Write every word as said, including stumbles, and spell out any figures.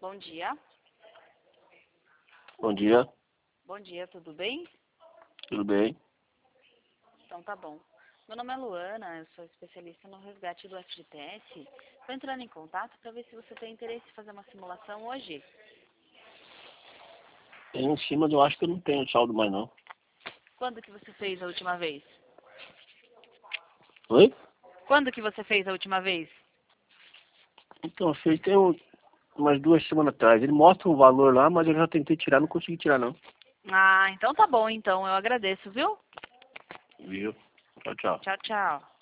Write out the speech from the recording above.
Bom dia. Bom dia, Bom dia, tudo bem? tudo bem? Então tá bom. Meu nome é Luana, eu sou especialista no resgate do F G T S. Estou entrando em contato para ver se você tem interesse em fazer uma simulação hoje. Em cima eu acho que eu não tenho saldo mais não. Quando que você fez a última vez? Oi? Quando que você fez a última vez? Então, fez tem um- umas duas semanas atrás. Ele mostra o valor lá, mas eu já tentei tirar, não consegui tirar não. Ah, então tá bom, então. Eu agradeço, viu? Viu? Tchau, tchau. Tchau, tchau.